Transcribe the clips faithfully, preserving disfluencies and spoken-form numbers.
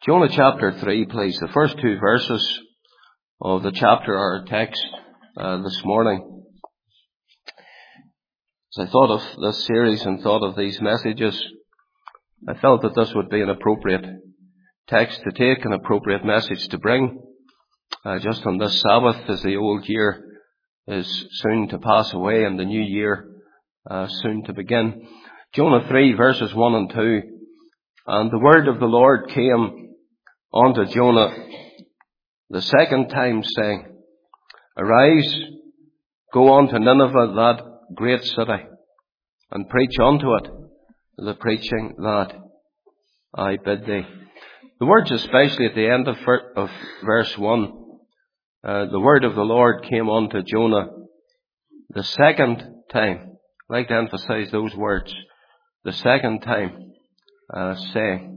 Jonah chapter three, please. The first two verses of the chapter are our text uh, this morning. As I thought of this series and thought of these messages, I felt that this would be an appropriate text to take, an appropriate message to bring, uh, just on this Sabbath, as the old year is soon to pass away and the new year uh, soon to begin. Jonah three, verses one and two. And the word of the Lord came unto Jonah the second time, saying, Arise, go unto Nineveh, that great city, and preach unto it the preaching that I bid thee. The words, especially at the end of, of verse one, uh, the word of the Lord came unto Jonah the second time. I'd like to emphasize those words, the second time, uh, saying.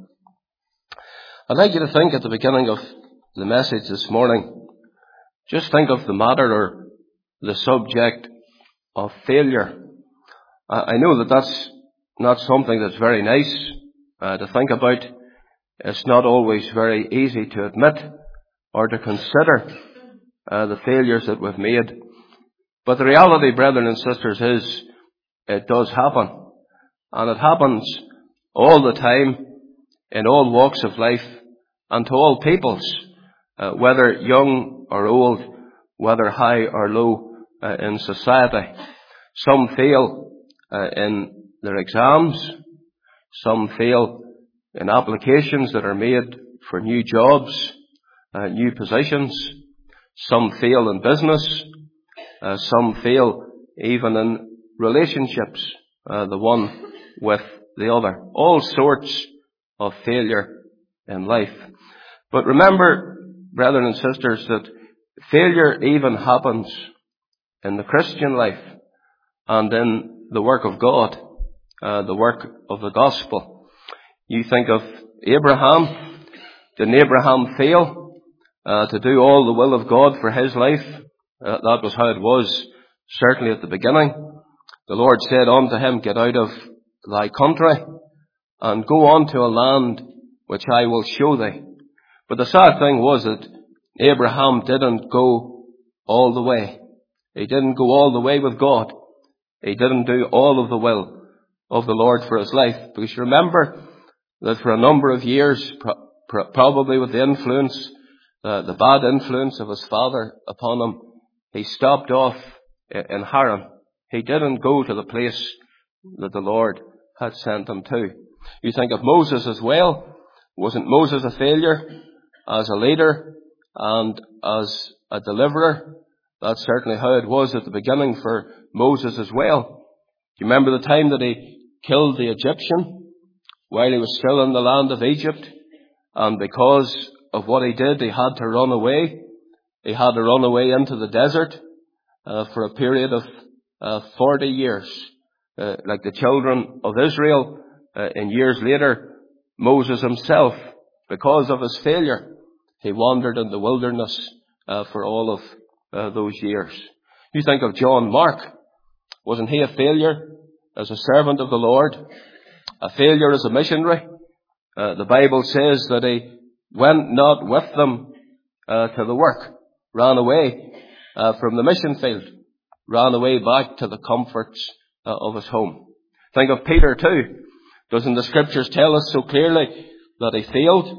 I'd like you to think at the beginning of the message this morning, just think of the matter or the subject of failure. I know that that's not something that's very nice uh, to think about. It's not always very easy to admit or to consider uh, the failures that we've made. But the reality, brethren and sisters, is it does happen. And it happens all the time, in all walks of life, and to all peoples, uh, whether young or old, whether high or low uh, in society. Some fail uh, in their exams. Some fail in applications that are made for new jobs, uh, new positions. Some fail in business. Uh, some fail even in relationships, uh, the one with the other. All sorts of failure in life. But remember, brethren and sisters, that failure even happens in the Christian life and in the work of God, uh, the work of the gospel. You think of Abraham. Didn't Abraham fail uh, to do all the will of God for his life? Uh, that was how it was, certainly at the beginning. The Lord said unto him, Get out of thy country and go on to a land which I will show thee. But the sad thing was that Abraham didn't go all the way. He didn't go all the way with God. He didn't do all of the will of the Lord for his life. Because you remember that for a number of years, pro- pro- probably with the influence, uh, the bad influence of his father upon him, he stopped off in Haran. He didn't go to the place that the Lord had sent him to. You think of Moses as well. Wasn't Moses a failure as a leader and as a deliverer? That's certainly how it was at the beginning for Moses as well. Do you remember the time that he killed the Egyptian while he was still in the land of Egypt? And because of what he did, he had to run away. He had to run away into the desert uh, for a period of uh, forty years. Uh, like the children of Israel, uh, and years later, Moses himself, because of his failure, he wandered in the wilderness uh, for all of uh, those years. You think of John Mark. Wasn't he a failure as a servant of the Lord? A failure as a missionary? Uh, the Bible says that he went not with them uh, to the work, ran away uh, from the mission field, ran away back to the comforts uh, of his home. Think of Peter too. Doesn't the scriptures tell us so clearly that he failed?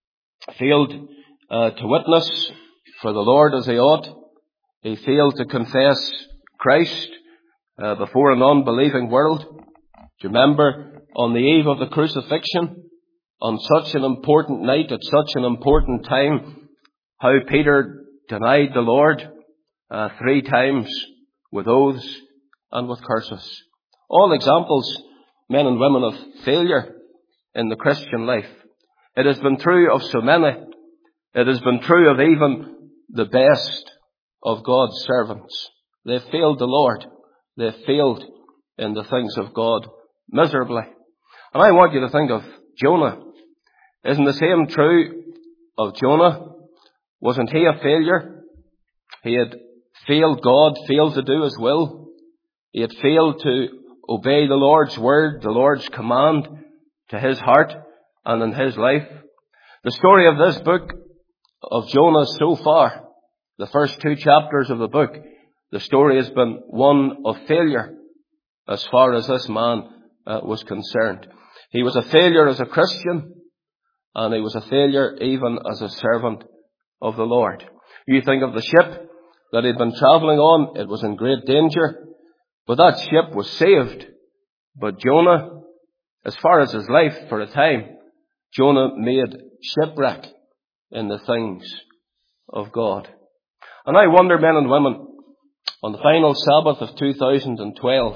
Failed uh, to witness for the Lord as he ought. He failed to confess Christ uh, before an unbelieving world. Do you remember on the eve of the crucifixion, on such an important night, at such an important time, how Peter denied the Lord uh, three times with oaths and with curses? All examples, men and women, of failure in the Christian life. It has been true of so many. It has been true of even the best of God's servants. They failed the Lord. They failed in the things of God miserably. And I want you to think of Jonah. Isn't the same true of Jonah? Wasn't he a failure? He had failed God, failed to do his will. He had failed to obey the Lord's word, the Lord's command to his heart and in his life. The story of this book of Jonah so far, the first two chapters of the book, the story has been one of failure as far as this man uh, was concerned. He was a failure as a Christian, and he was a failure even as a servant of the Lord. You think of the ship that he'd been travelling on. It was in great danger, but that ship was saved. But Jonah, as far as his life for a time, Jonah made shipwreck in the things of God. And I wonder, men and women, on the final Sabbath of two thousand twelve,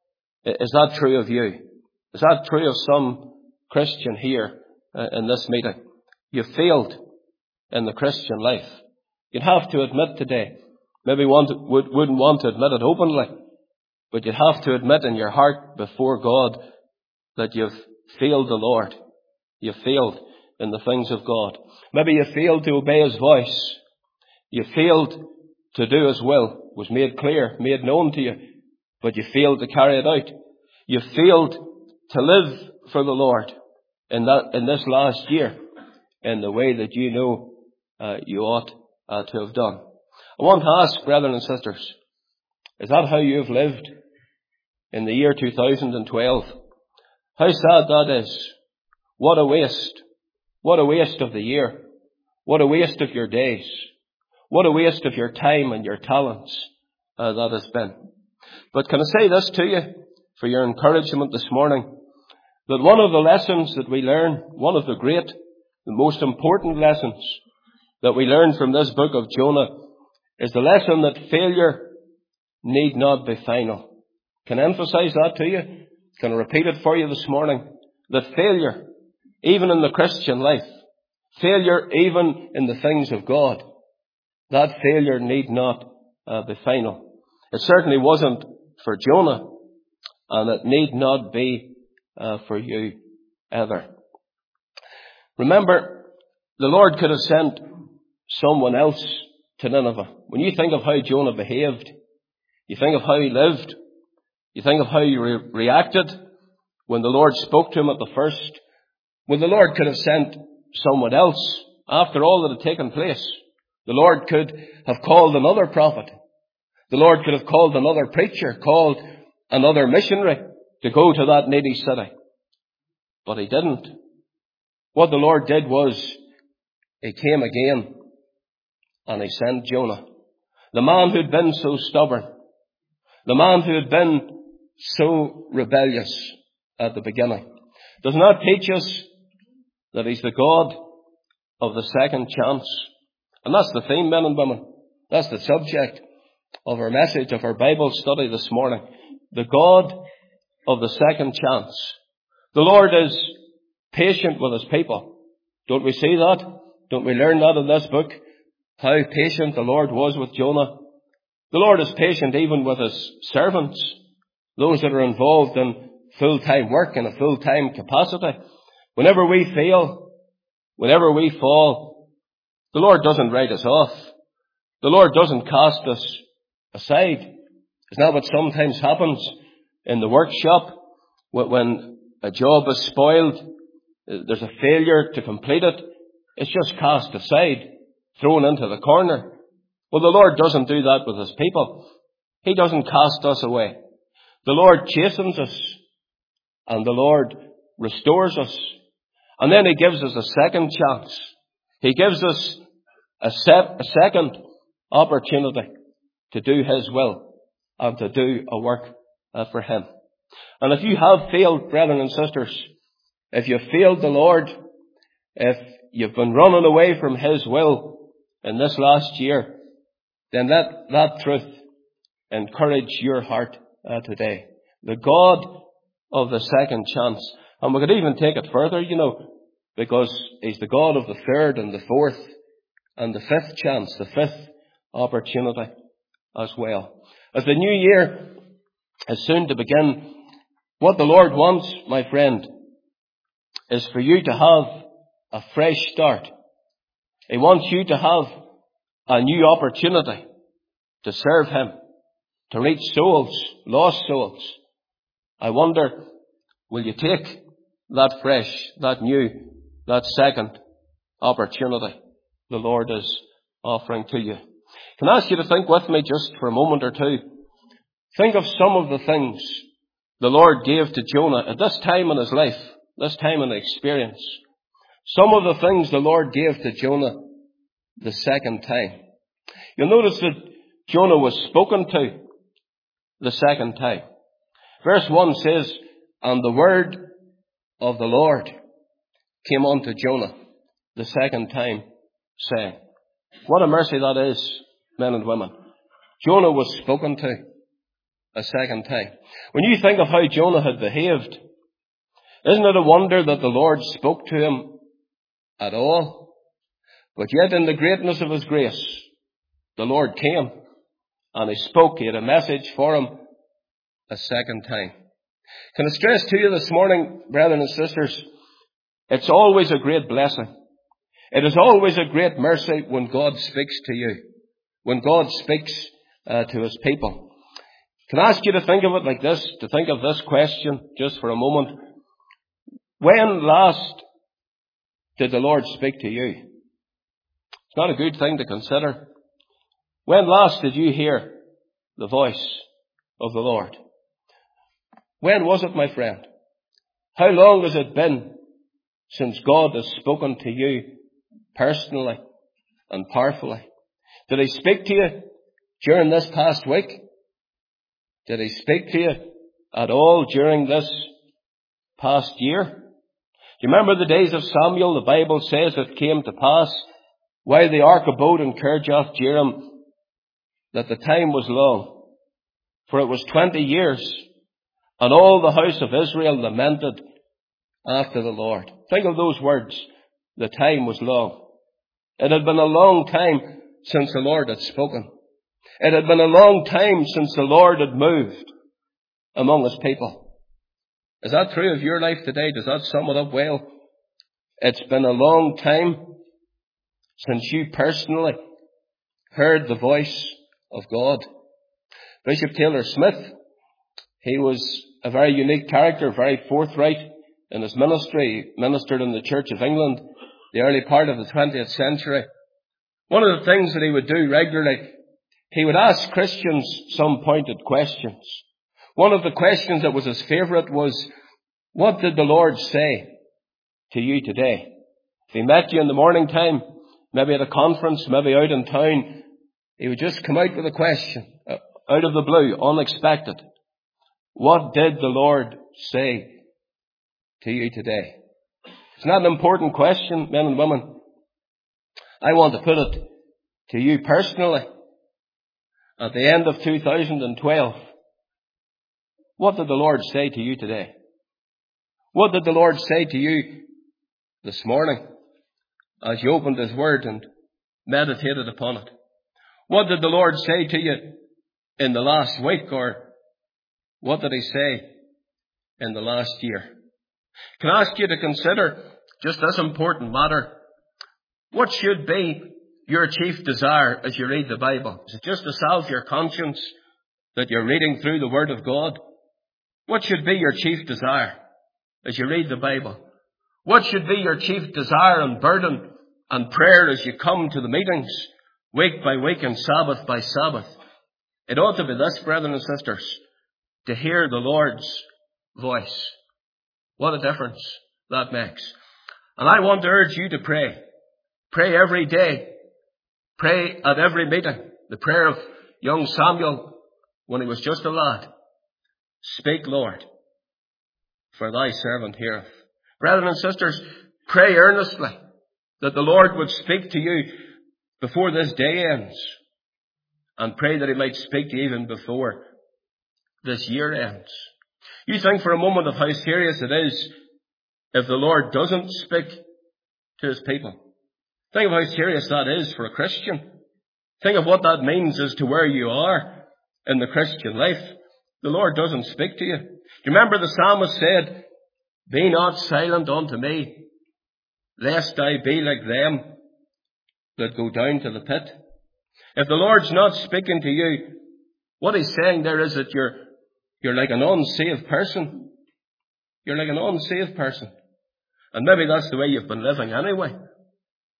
is that true of you? Is that true of some Christian here uh, in this meeting? You failed in the Christian life. You'd have to admit today, maybe want, would, wouldn't want to admit it openly, but you'd have to admit in your heart before God that you've failed the Lord. You've failed in the things of God. Maybe you failed to obey His voice. You failed to do His will. It was made clear, made known to you, but you failed to carry it out. You failed to live for the Lord in that, in this last year in the way that you know uh, you ought uh, to have done. I want to ask, brethren and sisters, is that how you have lived in the year two thousand twelve? How sad that is. What a waste. What a waste of the year. What a waste of your days. What a waste of your time and your talents uh, that has been. But can I say this to you for your encouragement this morning? That one of the lessons that we learn, one of the great, the most important lessons that we learn from this book of Jonah is the lesson that failure need not be final. Can I emphasize that to you? Can I repeat it for you this morning? That failure, even in the Christian life, failure even in the things of God, that failure need not uh, be final. It certainly wasn't for Jonah, and it need not be uh, for you either. Remember, the Lord could have sent someone else to Nineveh. When you think of how Jonah behaved, you think of how he lived, you think of how he re- reacted when the Lord spoke to him at the first, when the Lord could have sent someone else after all that had taken place. The Lord could have called another prophet. The Lord could have called another preacher, called another missionary to go to that needy city. But He didn't. What the Lord did was He came again and He sent Jonah. The man who had been so stubborn. The man who had been so rebellious at the beginning. Does not teach us that He's the God of the second chance. And that's the theme, men and women. That's the subject of our message, of our Bible study this morning. The God of the second chance. The Lord is patient with His people. Don't we see that? Don't we learn that in this book? How patient the Lord was with Jonah. The Lord is patient even with His servants. Those that are involved in full-time work in a full-time capacity. Whenever we fail, whenever we fall, the Lord doesn't write us off. The Lord doesn't cast us aside. Isn't that what sometimes happens in the workshop when a job is spoiled? There's a failure to complete it. It's just cast aside, thrown into the corner. Well, the Lord doesn't do that with His people. He doesn't cast us away. The Lord chastens us, and the Lord restores us. And then He gives us a second chance. He gives us a, se- a second opportunity to do His will and to do a work uh, for Him. And if you have failed, brethren and sisters, if you've failed the Lord, if you've been running away from His will in this last year, then let that truth encourage your heart uh, today. The God of the second chance. And we could even take it further, you know, because He's the God of the third and the fourth and the fifth chance, the fifth opportunity as well. As the new year is soon to begin, what the Lord wants, my friend, is for you to have a fresh start. He wants you to have a new opportunity to serve Him, to reach souls, lost souls. I wonder, will you take that fresh, that new, that second opportunity the Lord is offering to you. Can I ask you to think with me just for a moment or two? Think of some of the things the Lord gave to Jonah at this time in his life, this time in experience. Some of the things the Lord gave to Jonah the second time. You'll notice that Jonah was spoken to the second time. Verse one says, and the word of the Lord came unto Jonah the second time, saying. What a mercy that is, men and women. Jonah was spoken to a second time. When you think of how Jonah had behaved, isn't it a wonder that the Lord spoke to him at all? But yet in the greatness of his grace, the Lord came and he spoke. He had a message for him a second time. Can I stress to you this morning, brethren and sisters, it's always a great blessing. It is always a great mercy when God speaks to you, when God speaks uh, to his people. Can I ask you to think of it like this, to think of this question just for a moment? When last did the Lord speak to you? It's not a good thing to consider. When last did you hear the voice of the Lord? When was it, my friend? How long has it been since God has spoken to you personally and powerfully? Did he speak to you during this past week? Did he speak to you at all during this past year? Do you remember the days of Samuel? The Bible says it came to pass while the ark abode in Kirjath Jearim that the time was long, for it was twenty years, and all the house of Israel lamented after the Lord. Think of those words. The time was long. It had been a long time since the Lord had spoken. It had been a long time since the Lord had moved among his people. Is that true of your life today? Does that sum it up well? It's been a long time since you personally heard the voice of God. Bishop Taylor Smith, he was a very unique character, very forthright in his ministry. He ministered in the Church of England the early part of the twentieth century. One of the things that he would do regularly, he would ask Christians some pointed questions. One of the questions that was his favourite was, what did the Lord say to you today? If he met you in the morning time, maybe at a conference, maybe out in town, he would just come out with a question, uh, out of the blue, unexpected. What did the Lord say to you today? It's not an important question, men and women. I want to put it to you personally. At the end of two thousand twelve, what did the Lord say to you today? What did the Lord say to you this morning as you opened his word and meditated upon it? What did the Lord say to you in the last week, or what did he say in the last year? Can I ask you to consider just this important matter? What should be your chief desire as you read the Bible? Is it just to salve your conscience that you're reading through the Word of God? What should be your chief desire as you read the Bible? What should be your chief desire and burden and prayer as you come to the meetings week by week and Sabbath by Sabbath? It ought to be this, brethren and sisters, to hear the Lord's voice. What a difference that makes. And I want to urge you to pray. Pray every day. Pray at every meeting. The prayer of young Samuel when he was just a lad. Speak, Lord, for thy servant heareth. Brethren and sisters, pray earnestly that the Lord would speak to you before this day ends. And pray that he might speak to you even before this year ends. You think for a moment of how serious it is if the Lord doesn't speak to his people. Think of how serious that is for a Christian. Think of what that means as to where you are in the Christian life. The Lord doesn't speak to you. Do you remember the psalmist said, be not silent unto me, lest I be like them that go down to the pit. If the Lord's not speaking to you, what he's saying there is that you're, you're like an unsaved person. You're like an unsaved person. And maybe that's the way you've been living anyway.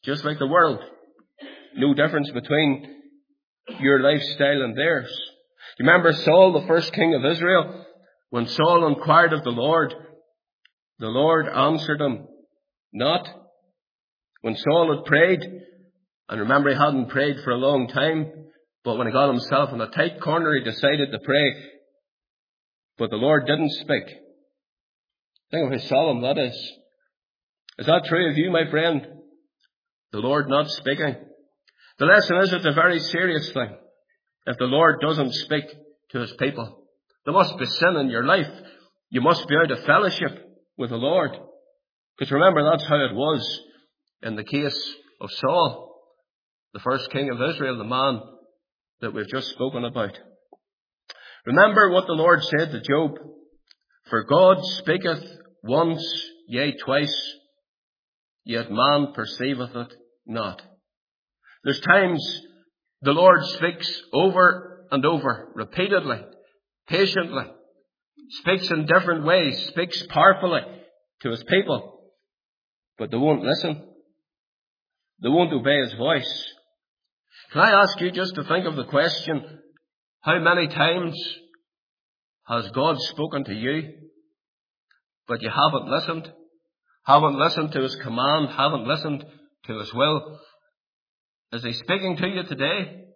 just like the world. No difference between your lifestyle and theirs. You remember Saul, the first king of Israel? When Saul inquired of the Lord, the Lord answered him not. When Saul had prayed, and remember he hadn't prayed for a long time, but when he got himself in a tight corner, he decided to pray. But the Lord didn't speak. Think of how solemn that is. Is that true of you, my friend? The Lord not speaking. The lesson is it's a very serious thing. If the Lord doesn't speak to his people, there must be sin in your life. You must be out of fellowship with the Lord. Because remember, that's how it was in the case of Saul, the first king of Israel, the man that we've just spoken about. Remember what the Lord said to Job. For God speaketh once, yea, twice, yet man perceiveth it not. There's times the Lord speaks over and over, repeatedly, patiently, speaks in different ways, speaks powerfully to his people, but they won't listen. They won't obey his voice. Can I ask you just to think of the question, how many times has God spoken to you, but you haven't listened? Haven't listened to his command, haven't listened to his will? Is he speaking to you today?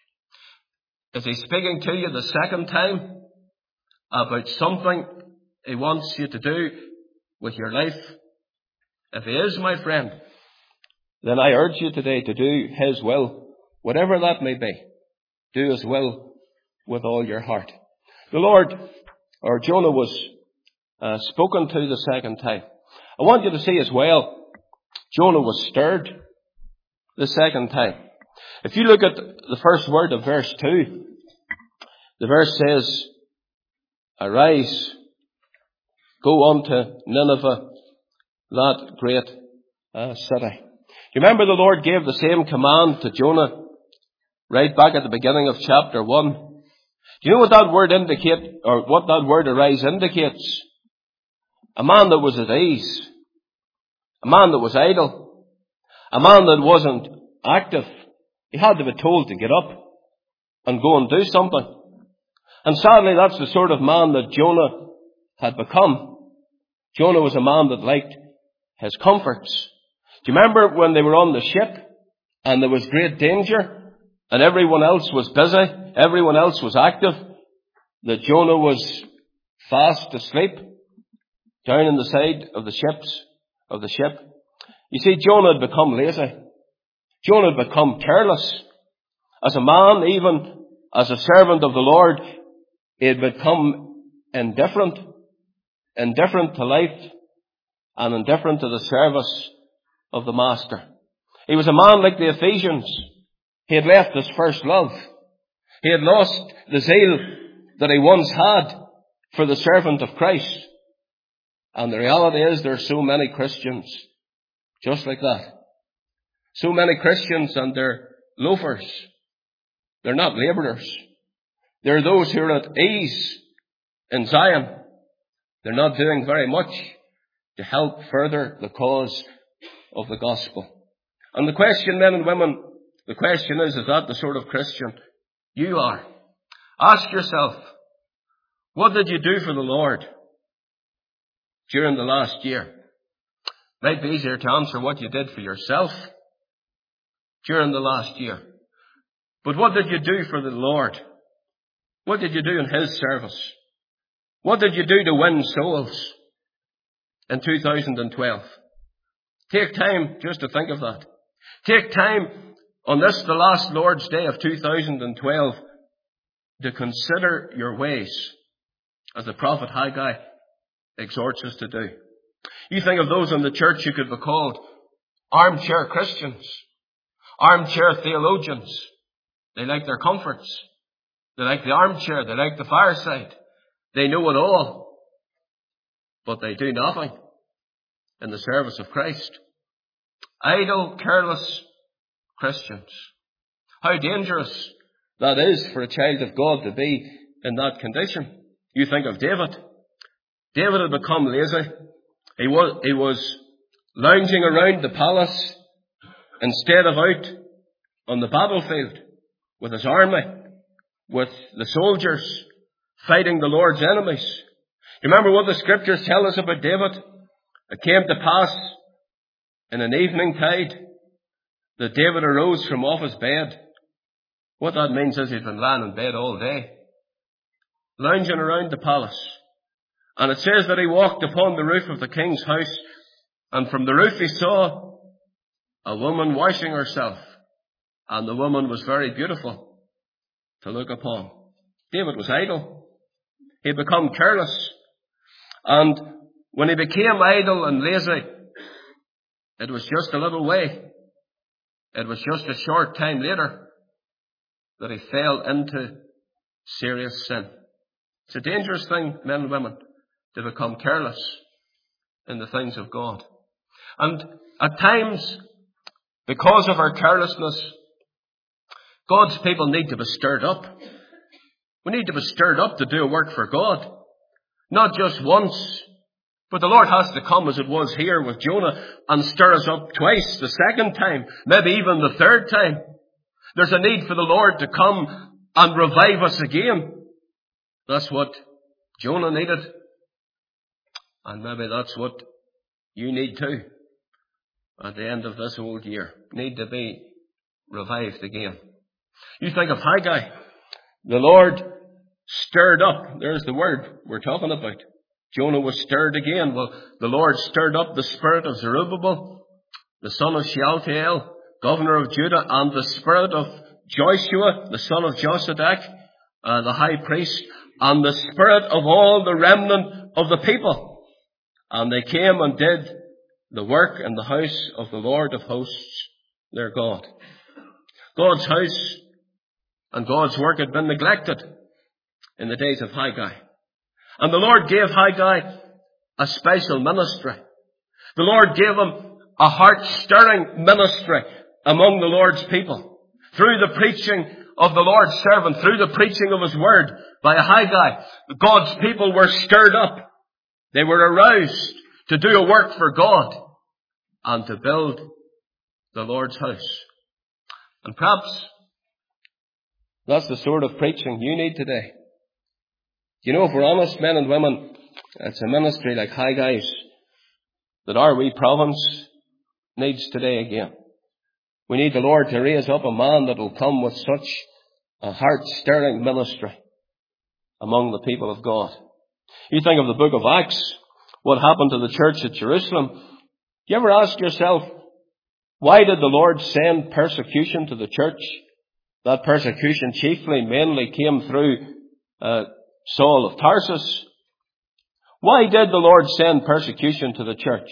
Is he speaking to you the second time about something he wants you to do with your life? If he is, my friend, then I urge you today to do his will, whatever that may be. Do his will with all your heart. The Lord, or Jonah, was uh, spoken to the second time. I want you to see as well, Jonah was stirred the second time. If you look at the first word of verse two, the verse says, arise, go unto Nineveh, that great uh, city. You remember the Lord gave the same command to Jonah right back at the beginning of chapter one. Do you know what that word indicate, or what that word arise indicates? A man that was at ease. A man that was idle. A man that wasn't active. He had to be told to get up and go and do something. And sadly, that's the sort of man that Jonah had become. Jonah was a man that liked his comforts. Do you remember when they were on the ship and there was great danger and everyone else was busy, everyone else was active, that Jonah was fast asleep down in the side of the ships, of the ship? You see, Jonah had become lazy. Jonah had become careless. As a man, even as a servant of the Lord, he had become indifferent, indifferent to life and indifferent to the service of the Master. He was a man like the Ephesians. He had left his first love. He had lost the zeal that he once had for the servant of Christ. And the reality is there are so many Christians just like that. So many Christians, and they're loafers. They're not labourers. They're those who are at ease in Zion. They're not doing very much to help further the cause of the gospel. And the question, men and women, the question is, is that the sort of Christian you are? Ask yourself, what did you do for the Lord during the last year? It might be easier to answer what you did for yourself during the last year. But what did you do for the Lord? What did you do in his service? What did you do to win souls in two thousand twelve? Take time just to think of that. Take time on this, the last Lord's Day of two thousand twelve, to consider your ways, as the prophet Haggai exhorts us to do. You think of those in the church who could be called armchair Christians, armchair theologians. They like their comforts. They like the armchair. They like the fireside. They know it all. But they do nothing in the service of Christ. Idle, careless Christians. How dangerous that is for a child of God to be in that condition. You think of David. David had become lazy. He was, he was lounging around the palace instead of out on the battlefield with his army, with the soldiers fighting the Lord's enemies. You remember what the scriptures tell us about David? It came to pass in an evening tide that David arose from off his bed. What that means is he'd been lying in bed all day, lounging around the palace. And it says that he walked upon the roof of the king's house, and from the roof he saw a woman washing herself, and the woman was very beautiful to look upon. David was idle. He had become careless. And when he became idle and lazy, it was just a little way. It was just a short time later that he fell into serious sin. It's a dangerous thing, men and women, to become careless in the things of God. And at times, because of our carelessness, God's people need to be stirred up. We need to be stirred up to do a work for God. Not just once, but the Lord has to come, as it was here with Jonah, and stir us up twice, the second time, maybe even the third time. There's a need for the Lord to come and revive us again. That's what Jonah needed. And maybe that's what you need too. At the end of this old year, need to be revived again. You think of Haggai. The Lord stirred up. There's the word we're talking about. Jonah was stirred again. Well, the Lord stirred up the spirit of Zerubbabel, the son of Shealtiel, governor of Judah, and the spirit of Joshua, the son of Josadak, uh, the high priest, and the spirit of all the remnant of the people. And they came and did the work in the house of the Lord of hosts, their God. God's house and God's work had been neglected in the days of Haggai. And the Lord gave Haggai a special ministry. The Lord gave him a heart-stirring ministry among the Lord's people. Through the preaching of the Lord's servant, through the preaching of his word by Haggai, God's people were stirred up. They were aroused to do a work for God and to build the Lord's house. And perhaps that's the sort of preaching you need today. You know, if we're honest, men and women, it's a ministry like Haggai's that our wee province needs today again. We need the Lord to raise up a man that will come with such a heart-stirring ministry among the people of God. You think of the book of Acts, what happened to the church at Jerusalem. Do you ever ask yourself, why did the Lord send persecution to the church? That persecution chiefly, mainly came through uh, Saul of Tarsus. Why did the Lord send persecution to the church?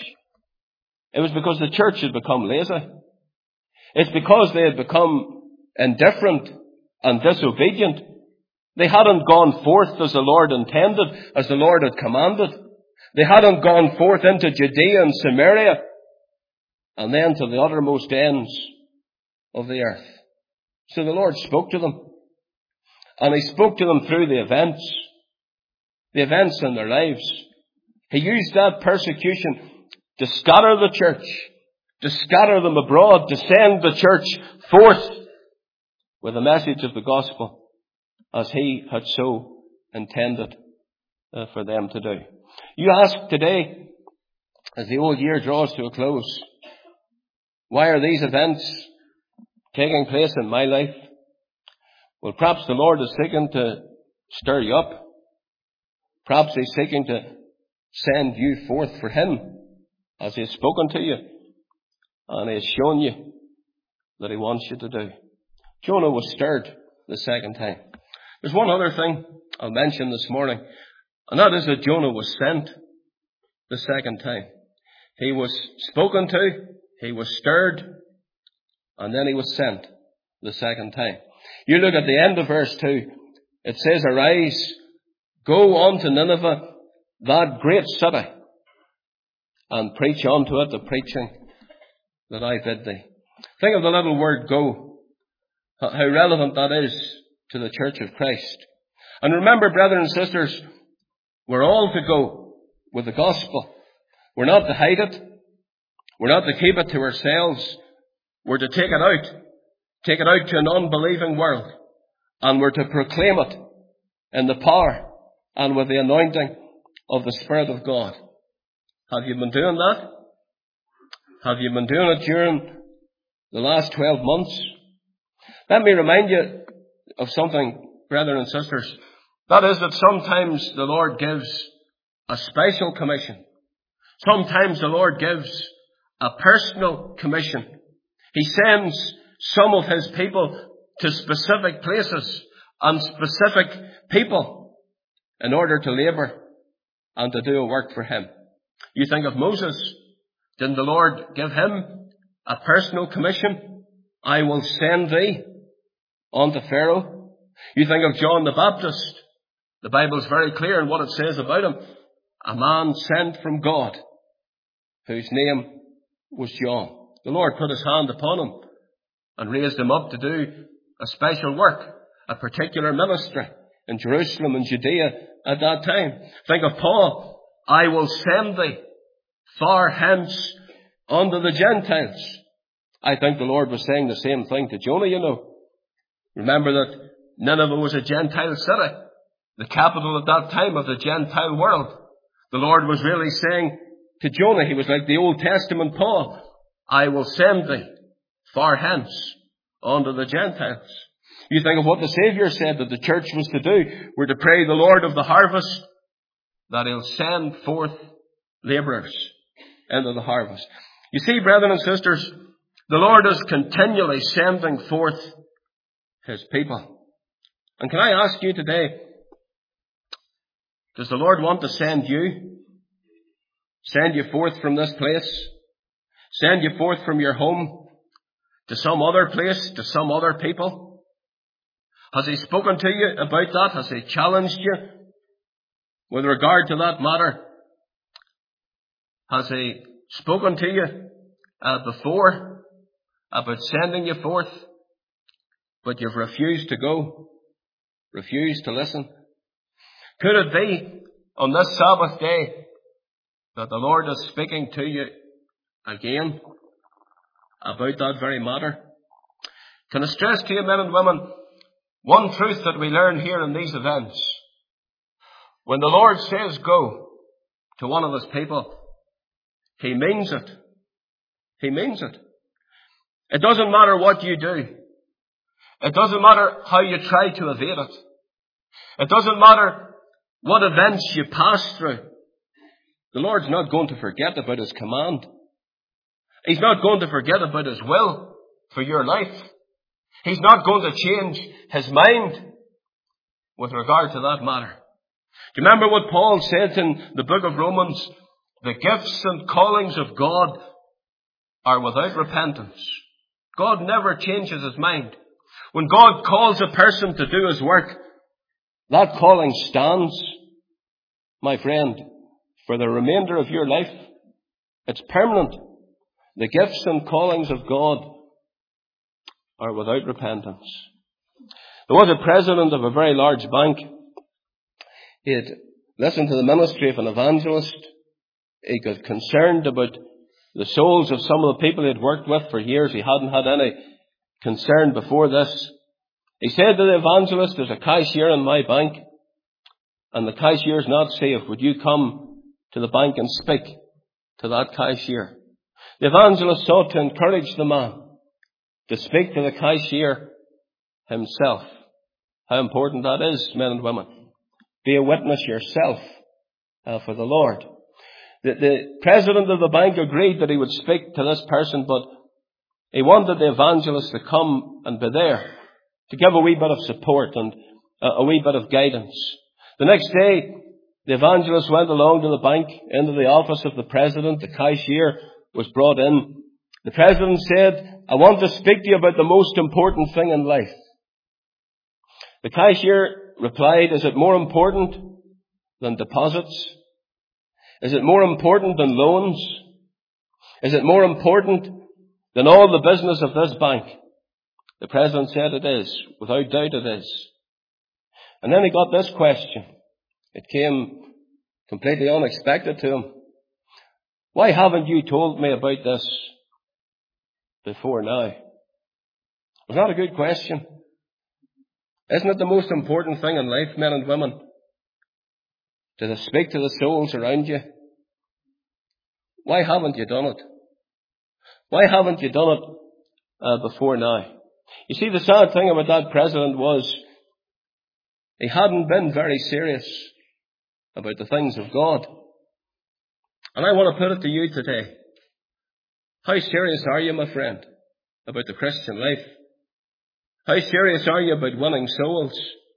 It was because the church had become lazy. It's because they had become indifferent and disobedient. They hadn't gone forth as the Lord intended, as the Lord had commanded. They hadn't gone forth into Judea and Samaria and then to the uttermost ends of the earth. So the Lord spoke to them. And He spoke to them through the events, the events in their lives. He used that persecution to scatter the church, to scatter them abroad, to send the church forth with the message of the gospel as He had so intended uh, for them to do. You ask today, as the old year draws to a close, why are these events taking place in my life? Well, perhaps the Lord is seeking to stir you up. Perhaps He's seeking to send you forth for Him as He has spoken to you and He has shown you that He wants you to do. Jonah was stirred the second time. There's one other thing I'll mention this morning, and that is that Jonah was sent the second time. He was spoken to, he was stirred, and then he was sent the second time. You look at the end of verse two. It says, "Arise, go on to Nineveh, that great city, and preach unto it the preaching that I bid thee." Think of the little word "go," how relevant that is to the Church of Christ. And remember, brethren and sisters, we're all to go with the gospel. We're not to hide it. We're not to keep it to ourselves. We're to take it out, take it out to an unbelieving world, and we're to proclaim it in the power and with the anointing of the Spirit of God. Have you been doing that? Have you been doing it during the last twelve months? Let me remind you of something, brethren and sisters. That is that sometimes the Lord gives a special commission. Sometimes the Lord gives a personal commission. He sends some of His people to specific places and specific people in order to labour and to do a work for Him. You think of Moses. Didn't the Lord give him a personal commission? I will send thee unto Pharaoh. You think of John the Baptist. The Bible is very clear in what it says about him. A man sent from God, whose name was John. The Lord put His hand upon him and raised him up to do a special work, a particular ministry in Jerusalem and Judea at that time. Think of Paul. I will send thee far hence unto the Gentiles. I think the Lord was saying the same thing to Jonah, you know. Remember that Nineveh was a Gentile city, the capital at that time of the Gentile world. The Lord was really saying to Jonah, he was like the Old Testament Paul, I will send thee far hence unto the Gentiles. You think of what the Saviour said that the church was to do. We're to pray the Lord of the harvest that He'll send forth labourers into the harvest. You see, brethren and sisters, the Lord is continually sending forth His people. And can I ask you today, does the Lord want to send you? Send you forth from this place? Send you forth from your home to some other place, to some other people? Has He spoken to you about that? Has He challenged you with regard to that matter? Has He spoken to you uh, before about sending you forth, but you've refused to go, refused to listen? Could it be on this Sabbath day that the Lord is speaking to you again about that very matter? Can I stress to you, men and women, one truth that we learn here in these events? When the Lord says go to one of His people, He means it. He means it. It doesn't matter what you do. It doesn't matter how you try to evade it. It doesn't matter what events you pass through. The Lord's not going to forget about His command. He's not going to forget about His will for your life. He's not going to change His mind with regard to that matter. Do you remember what Paul said in the book of Romans? The gifts and callings of God are without repentance. God never changes His mind. When God calls a person to do His work, that calling stands, my friend, for the remainder of your life. It's permanent. The gifts and callings of God are without repentance. There was a president of a very large bank. He had listened to the ministry of an evangelist. He got concerned about the souls of some of the people he had worked with for years. He hadn't had any concern before this. He said to the evangelist, there's a cashier in my bank, and the cashier's not safe. Would you come to the bank and speak to that cashier? The evangelist sought to encourage the man to speak to the cashier himself. How important that is, men and women. Be a witness yourself uh, for the Lord. The, the president of the bank agreed that he would speak to this person, but he wanted the evangelist to come and be there to give a wee bit of support and a, a wee bit of guidance. The next day, the evangelist went along to the bank, into the office of the president. The cashier was brought in. The president said, I want to speak to you about the most important thing in life. The cashier replied, is it more important than deposits? Is it more important than loans? Is it more important than all the business of this bank? The president said it is. Without doubt it is. And then he got this question. It came completely unexpected to him. Why haven't you told me about this before now? Is that a good question? Isn't it the most important thing in life, men and women? To speak to the souls around you? Why haven't you done it? Why haven't you done it uh, before now? You see, the sad thing about that president was he hadn't been very serious about the things of God. And I want to put it to you today. How serious are you, my friend, about the Christian life? How serious are you about winning souls?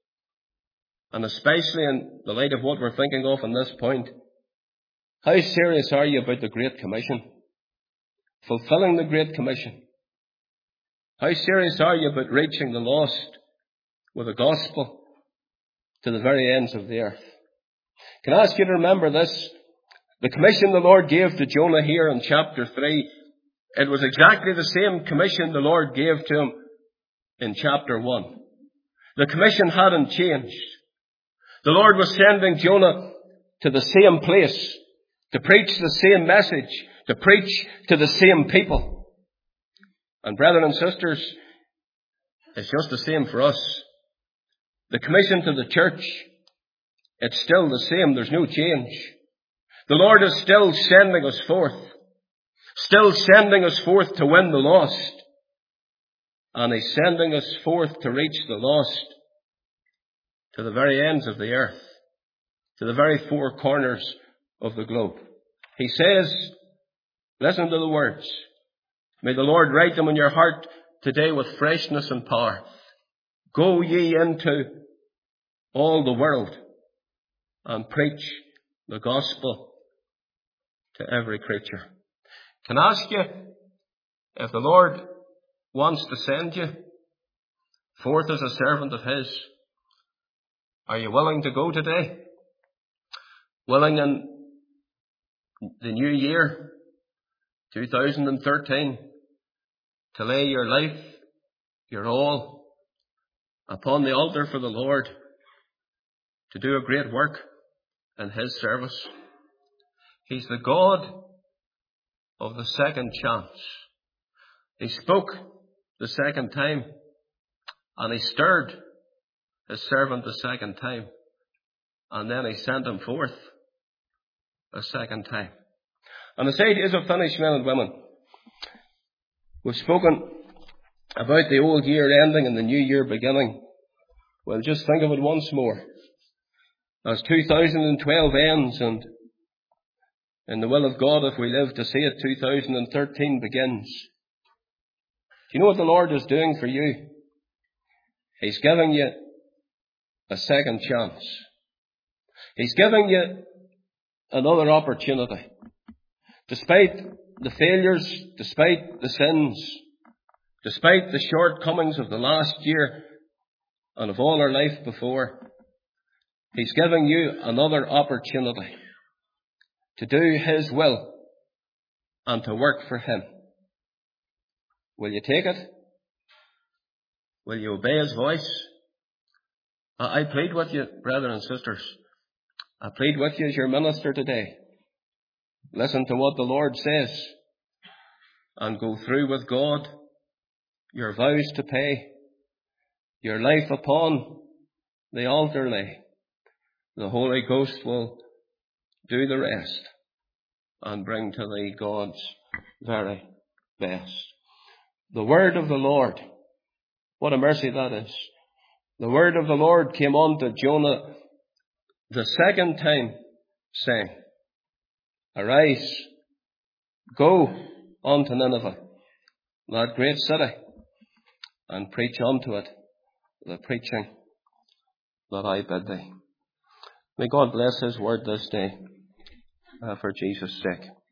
And especially in the light of what we're thinking of on this point, how serious are you about the Great Commission? Fulfilling the Great Commission. How serious are you about reaching the lost with the gospel to the very ends of the earth? Can I ask you to remember this? The commission the Lord gave to Jonah here in chapter three, it was exactly the same commission the Lord gave to him in chapter one. The commission hadn't changed. The Lord was sending Jonah to the same place, to preach the same message, to preach to the same people. And brethren and sisters, it's just the same for us. The commission to the church, it's still the same. There's no change. The Lord is still sending us forth, still sending us forth to win the lost. And He's sending us forth to reach the lost to the very ends of the earth, to the very four corners of the globe. He says, listen to the words. May the Lord write them in your heart today with freshness and power. Go ye into all the world and preach the gospel to every creature. Can I ask you, if the Lord wants to send you forth as a servant of His, are you willing to go today? Willing in the new year, two thousand thirteen, to lay your life, your all, upon the altar for the Lord, to do a great work in His service? He's the God of the second chance. He spoke the second time, and He stirred His servant the second time, and then He sent him forth a second time. And the side is of finished, men and women. We've spoken about the old year ending and the new year beginning. Well, just think of it once more. As two thousand twelve ends, and in the will of God, if we live to see it, two thousand thirteen begins. Do you know what the Lord is doing for you? He's giving you a second chance. He's giving you another opportunity. Despite the failures, despite the sins, despite the shortcomings of the last year and of all our life before, He's giving you another opportunity to do His will and to work for Him. Will you take it? Will you obey His voice? I plead with you, brethren and sisters. I plead with you as your minister today. Listen to what the Lord says and go through with God, your vows to pay, your life upon the altar lay. The Holy Ghost will do the rest and bring to thee God's very best. The word of the Lord. What a mercy that is. The word of the Lord came on to Jonah the second time, saying, Arise, go unto Nineveh, that great city, and preach unto it the preaching that I bid thee. May God bless His word this day uh, for Jesus' sake.